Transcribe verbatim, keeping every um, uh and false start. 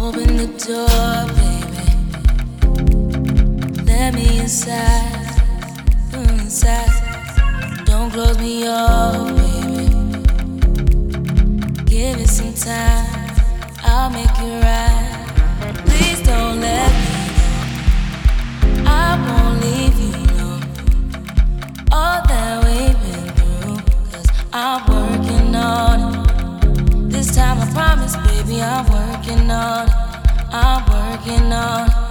Open the door, baby. Let me inside, mm, inside. Don't close me off, baby. Give it some time, I'll make it right. Please don't let me go. I won't leave you alone. All that we've been through, cause I'm working on it. This time I promise, baby, I'm working on it. I'm working on it.